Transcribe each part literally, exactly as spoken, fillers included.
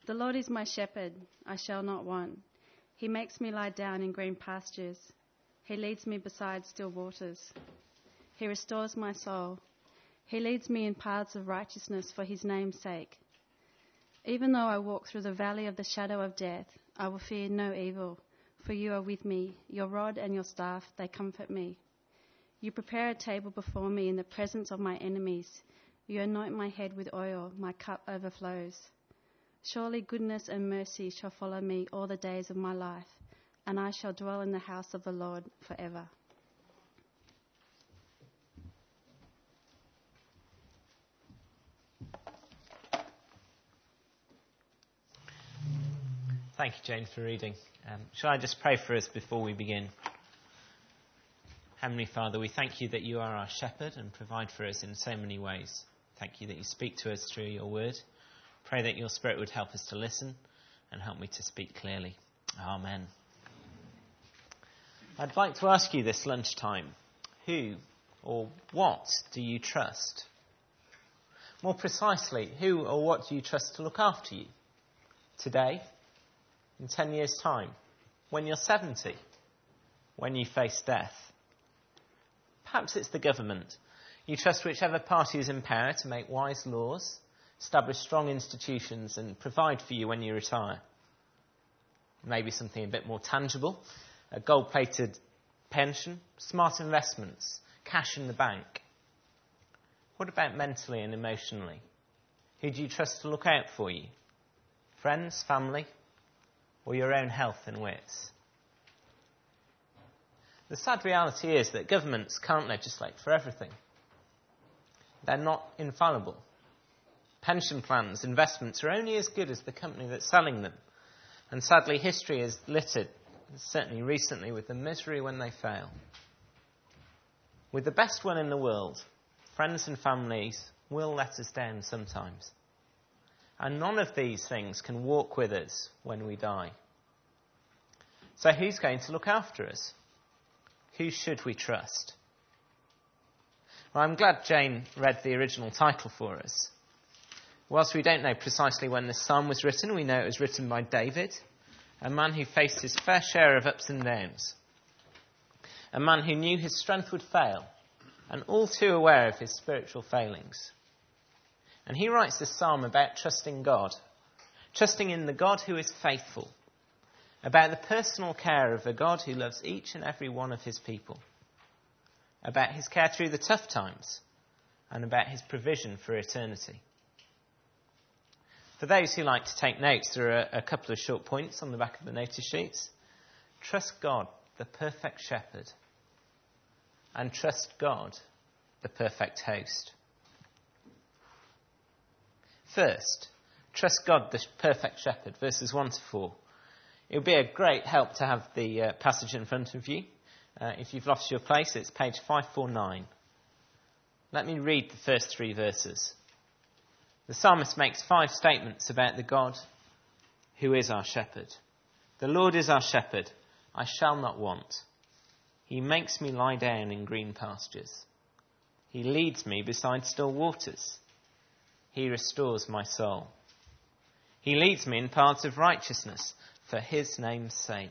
The Lord is my shepherd, I shall not want. He makes me lie down in green pastures. He leads me beside still waters. He restores my soul. He leads me in paths of righteousness for his name's sake. Even though I walk through the valley of the shadow of death, I will fear no evil, for you are with me. Your rod and your staff, they comfort me. You prepare a table before me in the presence of my enemies. You anoint my head with oil, my cup overflows. Surely goodness and mercy shall follow me all the days of my life, and I shall dwell in the house of the Lord forever. Thank you, Jane, for reading. Um, shall I just pray for us before we begin? Heavenly Father, we thank you that you are our shepherd and provide for us in so many ways. Thank you that you speak to us through your word. Pray that your Spirit would help us to listen and help me to speak clearly. Amen. I'd like to ask you this lunchtime, who or what do you trust? More precisely, who or what do you trust to look after you? Today, in ten years' time, when you're seventy, when you face death? Perhaps it's the government. You trust whichever party is in power to make wise laws, establish strong institutions and provide for you when you retire. Maybe something a bit more tangible, a gold-plated pension, smart investments, cash in the bank. What about mentally and emotionally? Who do you trust to look out for you? Friends, family, or your own health and wits? The sad reality is that governments can't legislate for everything. They're not infallible. Pension plans, investments are only as good as the company that's selling them. And sadly, history is littered, certainly recently, with the misery when they fail. With the best one in the world, friends and families will let us down sometimes. And none of these things can walk with us when we die. So who's going to look after us? Who should we trust? Well, I'm glad Jane read the original title for us. Whilst we don't know precisely when this psalm was written, we know it was written by David, a man who faced his fair share of ups and downs, a man who knew his strength would fail, and all too aware of his spiritual failings. And he writes this psalm about trusting God, trusting in the God who is faithful, about the personal care of a God who loves each and every one of his people, about his care through the tough times, and about his provision for eternity. For those who like to take notes, there are a couple of short points on the back of the notice sheets. Trust God, the perfect shepherd, and trust God, the perfect host. First, trust God, the perfect shepherd, verses one to four. It would be a great help to have the uh, passage in front of you. Uh, if you've lost your place, it's page five forty-nine. Let me read the first three verses. The psalmist makes five statements about the God who is our shepherd. The Lord is our shepherd, I shall not want. He makes me lie down in green pastures. He leads me beside still waters. He restores my soul. He leads me in paths of righteousness for his name's sake.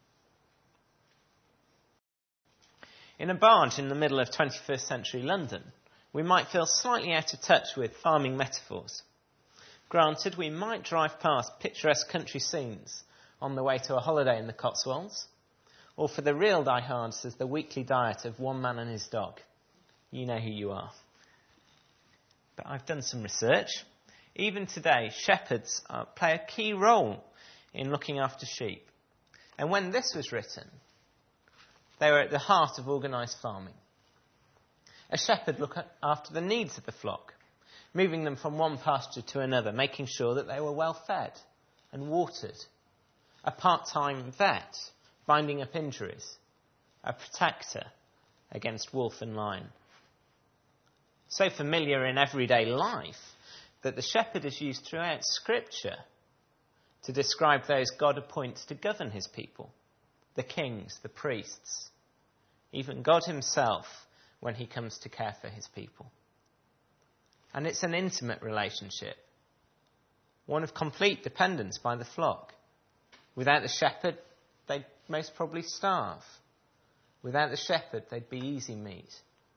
In a barge in the middle of twenty-first century London, we might feel slightly out of touch with farming metaphors. Granted, we might drive past picturesque country scenes on the way to a holiday in the Cotswolds, or for the real diehards, there's the weekly diet of one man and his dog. You know who you are. But I've done some research. Even today, shepherds uh, play a key role in looking after sheep. And when this was written, they were at the heart of organised farming. A shepherd looked after the needs of the flock, moving them from one pasture to another, making sure that they were well fed and watered. A part-time vet, binding up injuries. A protector against wolf and lion. So familiar in everyday life that the shepherd is used throughout Scripture to describe those God appoints to govern his people. The kings, the priests, even God himself when he comes to care for his people. And it's an intimate relationship. one of complete dependence by the flock. Without the shepherd, they'd most probably starve. Without the shepherd, they'd be easy meat.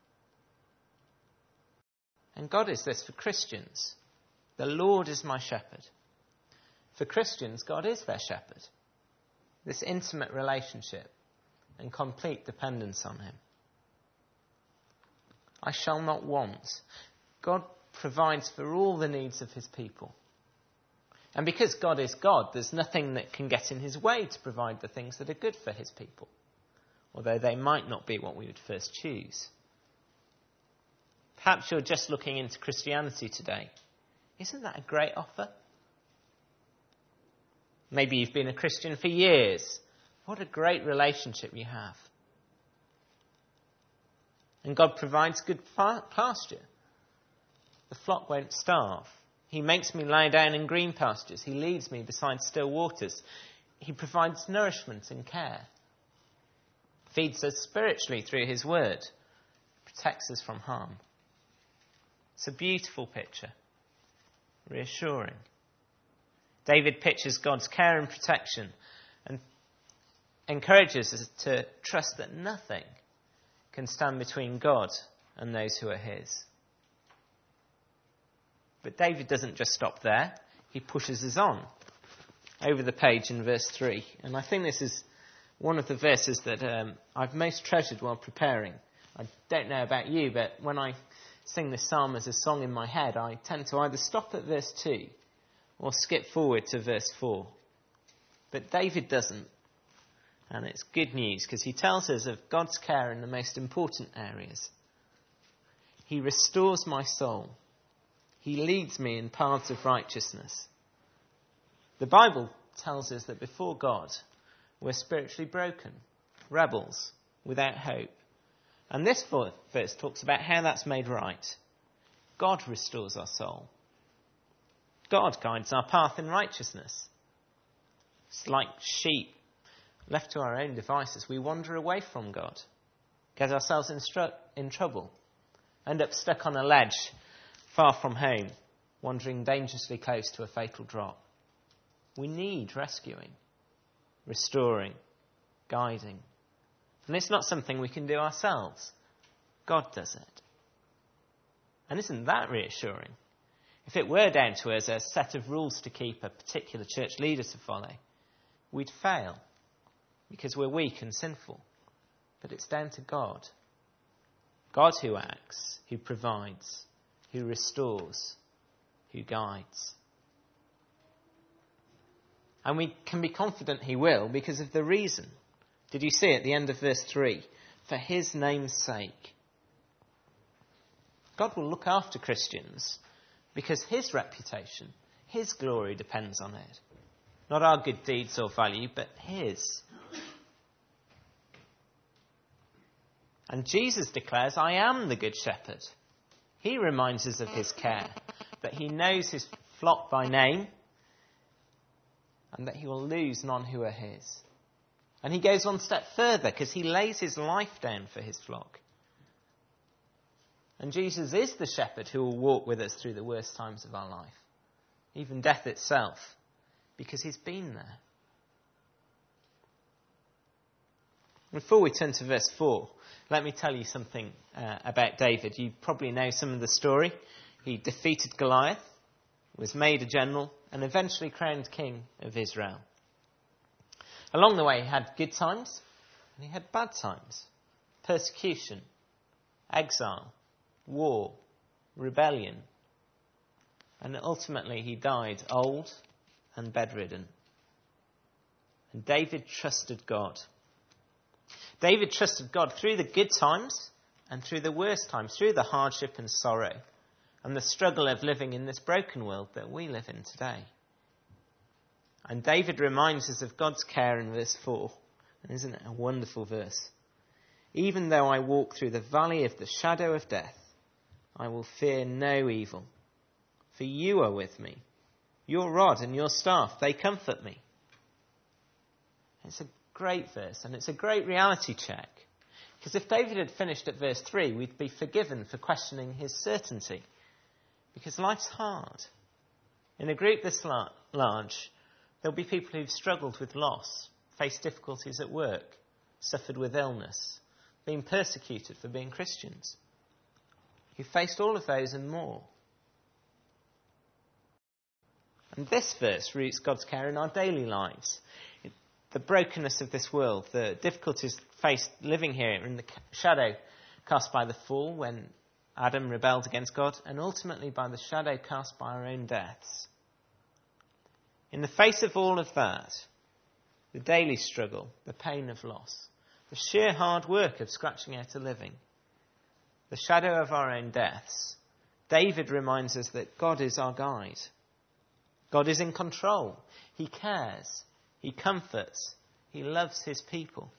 And God is this for Christians. The Lord is my shepherd. For Christians, God is their shepherd. This intimate relationship and complete dependence on him. I shall not want. God provides for all the needs of his people. And because God is God, there's nothing that can get in his way to provide the things that are good for his people, although they might not be what we would first choose. Perhaps you're just looking into Christianity today. Isn't that a great offer? Maybe you've been a Christian for years. What a great relationship you have. And God provides good pasture. The flock won't starve. He makes me lie down in green pastures. He leads me beside still waters. He provides nourishment and care. Feeds us spiritually through his word. Protects us from harm. It's a beautiful picture. Reassuring. David pictures God's care and protection and encourages us to trust that nothing can stand between God and those who are his. But David doesn't just stop there. He pushes us on over the page in verse three. And I think this is one of the verses that um, I've most treasured while preparing. I don't know about you, but when I sing this psalm as a song in my head, I tend to either stop at verse two or skip forward to verse four. But David doesn't. And it's good news because he tells us of God's care in the most important areas. He restores my soul. He leads me in paths of righteousness. The Bible tells us that before God, we're spiritually broken, rebels, without hope. And this verse talks about how that's made right. God restores our soul. God guides our path in righteousness. It's like sheep left to our own devices. We wander away from God, get ourselves in, stru- in trouble, end up stuck on a ledge far from home, wandering dangerously close to a fatal drop. We need rescuing, restoring, guiding. And it's not something we can do ourselves. God does it. And isn't that reassuring? If it were down to us a set of rules to keep, a particular church leader to follow, we'd fail because we're weak and sinful. But it's down to God. God who acts, who provides, who restores, who guides. And we can be confident he will because of the reason. Did you see at the end of verse three? For his name's sake. God will look after Christians because his reputation, his glory depends on it. Not our good deeds or value, but his. And Jesus declares, I am the good shepherd. He reminds us of his care, that he knows his flock by name, and that he will lose none who are his. And he goes one step further because he lays his life down for his flock. And Jesus is the shepherd who will walk with us through the worst times of our life, even death itself, because he's been there. Before we turn to verse four, let me tell you something uh, about David. You probably know some of the story. He defeated Goliath, was made a general, and eventually crowned king of Israel. Along the way, he had good times and he had bad times. Persecution, exile, war, rebellion. And ultimately he died old and bedridden. And David trusted God. David trusted God through the good times and through the worst times, through the hardship and sorrow and the struggle of living in this broken world that we live in today. And David reminds us of God's care in verse four. And isn't it a wonderful verse? Even though I walk through the valley of the shadow of death, I will fear no evil. For you are with me. Your rod and your staff, they comfort me. It's a great verse, and it's a great reality check. Because if David had finished at verse three, we'd be forgiven for questioning his certainty. Because life's hard. In a group this large, there'll be people who've struggled with loss, faced difficulties at work, suffered with illness, been persecuted for being Christians, who faced all of those and more. And this verse roots God's care in our daily lives. The brokenness of this world, the difficulties faced living here in the shadow cast by the fall when Adam rebelled against God, and ultimately by the shadow cast by our own deaths. In the face of all of that, the daily struggle, the pain of loss, the sheer hard work of scratching out a living, the shadow of our own deaths, David reminds us that God is our guide. God is in control. He cares. He comforts. He loves his people.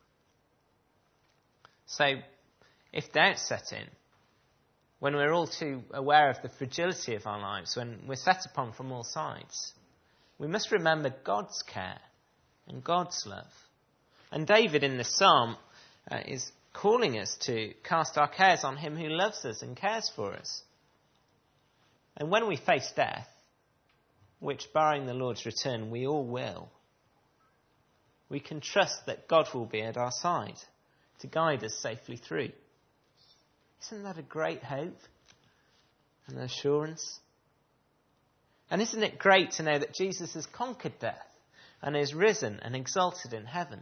So, if doubts set in, when we're all too aware of the fragility of our lives, when we're set upon from all sides, we must remember God's care and God's love. And David in this psalm uh, is calling us to cast our cares on him who loves us and cares for us. And when we face death, which barring the Lord's return we all will, we can trust that God will be at our side to guide us safely through. Isn't that a great hope and assurance? And isn't it great to know that Jesus has conquered death and is risen and exalted in heaven?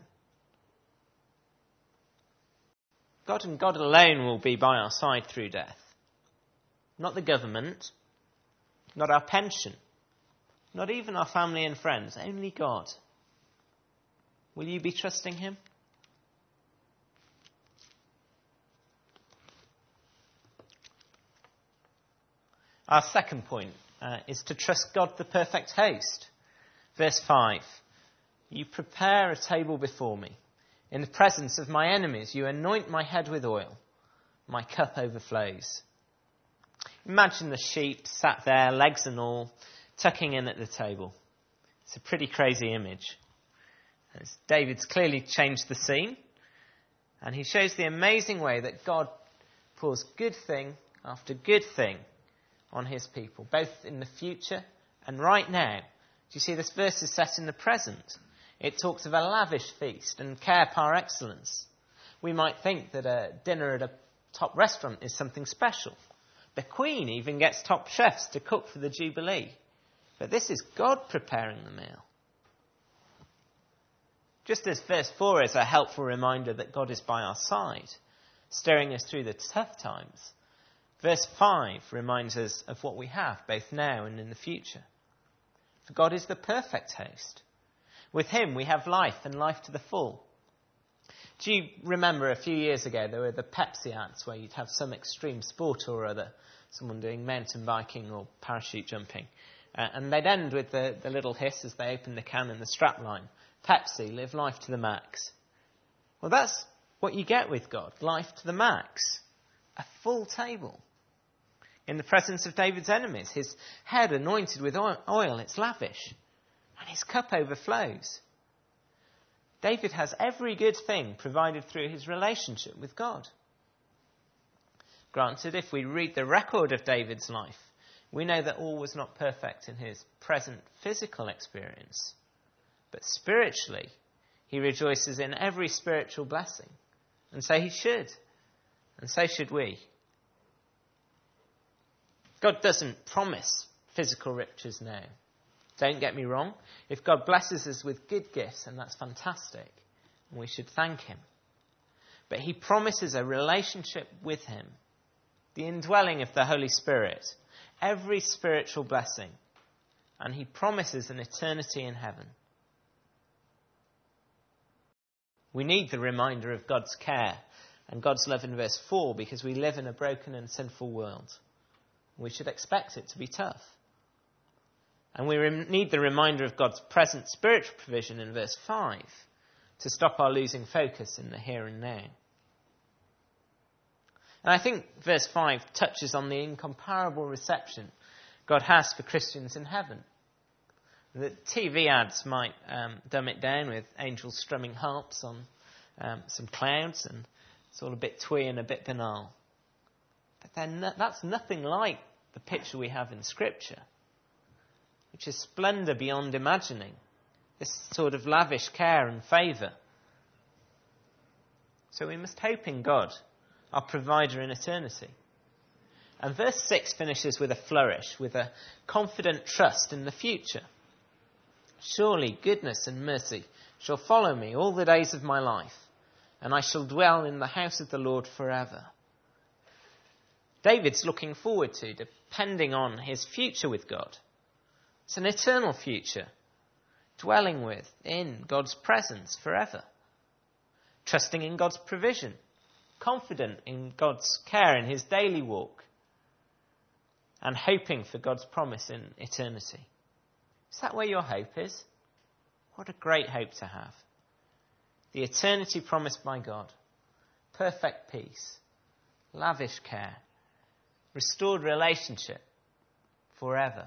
God and God alone will be by our side through death. Not the government, not our pension, not even our family and friends, only God. Will you be trusting him? Our second point uh, is to trust God, the perfect host. Verse five, you prepare a table before me. In the presence of my enemies, you anoint my head with oil. My cup overflows. Imagine the sheep sat there, legs and all, tucking in at the table. It's a pretty crazy image. As David's clearly changed the scene, and he shows the amazing way that God pours good thing after good thing on his people, both in the future and right now. Do you see this verse is set in the present? It talks of a lavish feast and care par excellence. We might think that a dinner at a top restaurant is something special. The Queen even gets top chefs to cook for the Jubilee. But this is God preparing the meal. Just as verse four is a helpful reminder that God is by our side, steering us through the tough times, verse five reminds us of what we have, both now and in the future. For God is the perfect host. With him we have life and life to the full. Do you remember a few years ago there were the Pepsi ads where you'd have some extreme sport or other, someone doing mountain biking or parachute jumping, uh, and they'd end with the, the little hiss as they opened the can and the strap line. Pepsi, live life to the max. Well, that's what you get with God, life to the max. A full table. In the presence of David's enemies, his head anointed with oil, it's lavish. And his cup overflows. David has every good thing provided through his relationship with God. Granted, if we read the record of David's life, we know that all was not perfect in his present physical experience. But spiritually, he rejoices in every spiritual blessing. And so he should. And so should we. God doesn't promise physical riches now. Don't get me wrong. If God blesses us with good gifts, and that's fantastic, and we should thank him. But he promises a relationship with him, the indwelling of the Holy Spirit, every spiritual blessing, and he promises an eternity in heaven. We need the reminder of God's care and God's love in verse four because we live in a broken and sinful world. We should expect it to be tough. And we re- need the reminder of God's present spiritual provision in verse five to stop our losing focus in the here and now. And I think verse five touches on the incomparable reception God has for Christians in heaven. The T V ads might um, dumb it down with angels strumming harps on um, some clouds, and it's all a bit twee and a bit banal. But no, that's nothing like the picture we have in Scripture. which is splendour beyond imagining, this sort of lavish care and favour. So we must hope in God, our provider in eternity. And verse six finishes with a flourish, with a confident trust in the future. Surely goodness and mercy shall follow me all the days of my life, and I shall dwell in the house of the Lord forever. David's looking forward to, depending on his future with God. It's an eternal future, dwelling with, in God's presence forever. Trusting in God's provision, confident in God's care in his daily walk, and hoping for God's promise in eternity. Is that where your hope is? What a great hope to have. The eternity promised by God. Perfect peace, lavish care, restored relationship forever.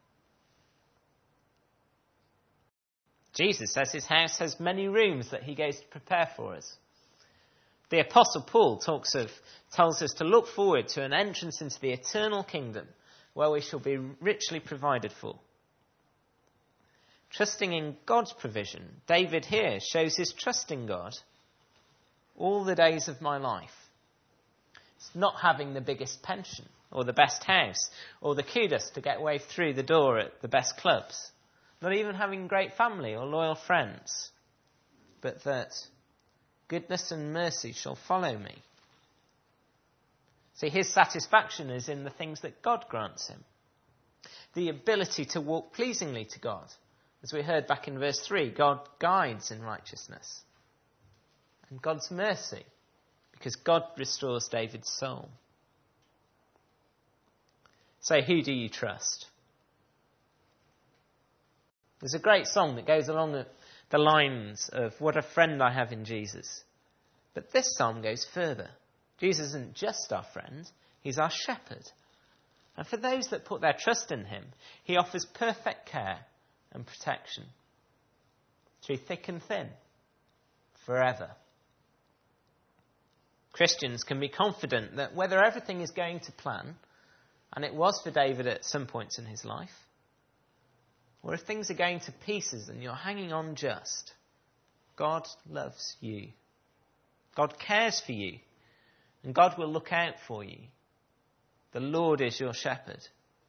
Jesus says his house has many rooms that he goes to prepare for us. The Apostle Paul talks of, tells us to look forward to an entrance into the eternal kingdom where we shall be richly provided for. Trusting in God's provision, David here shows his trust in God all the days of my life. It's not having the biggest pension or the best house or the kudos to get way through the door at the best clubs. Not even having great family or loyal friends. But that goodness and mercy shall follow me. See, his satisfaction is in the things that God grants him. The ability to walk pleasingly to God. As we heard back in verse three, God guides in righteousness. And God's mercy, because God restores David's soul. So who do you trust? There's a great song that goes along the, the lines of what a friend I have in Jesus. But this psalm goes further. Jesus isn't just our friend, he's our shepherd. And for those that put their trust in him, he offers perfect care and protection through thick and thin, forever. Christians can be confident that whether everything is going to plan, and it was for David at some points in his life, or if things are going to pieces and you're hanging on just, God loves you. God cares for you. And God will look out for you. The Lord is your shepherd.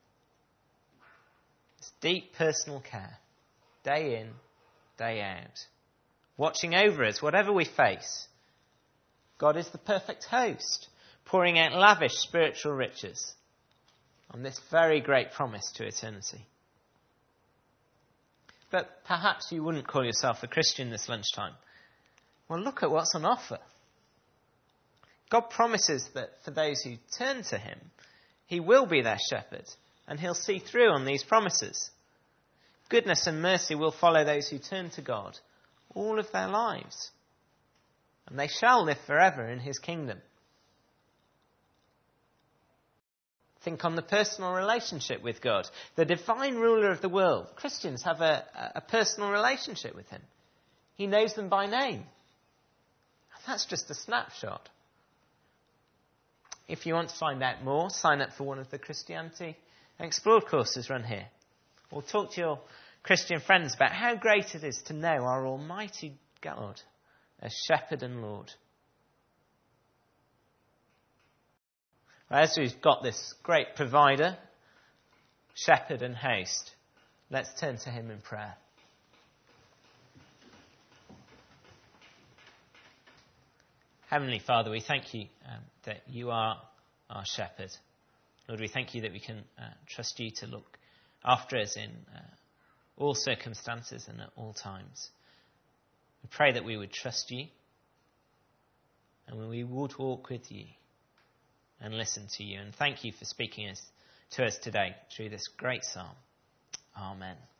It's deep personal care, day in, day out. Watching over us, whatever we face. God is the perfect host, pouring out lavish spiritual riches on this very great promise to eternity. But perhaps you wouldn't call yourself a Christian this lunchtime. Well, look at what's on offer. God promises that for those who turn to him, he will be their shepherd, and he'll see through on these promises. Goodness and mercy will follow those who turn to God all of their lives, and they shall live forever in his kingdom. Think on the personal relationship with God. The divine ruler of the world. Christians have a, a personal relationship with him. He knows them by name. That's just a snapshot. If you want to find out more, sign up for one of the Christianity Explored courses run here. Or talk to your Christian friends about how great it is to know our Almighty God as Shepherd and Lord. As we've got this great provider, shepherd and host, let's turn to him in prayer. Heavenly Father, we thank you um, that you are our shepherd. Lord, we thank you that we can uh, trust you to look after us in uh, all circumstances and at all times. We pray that we would trust you and we would walk with you and listen to you. And thank you for speaking us, to us today through this great psalm. Amen.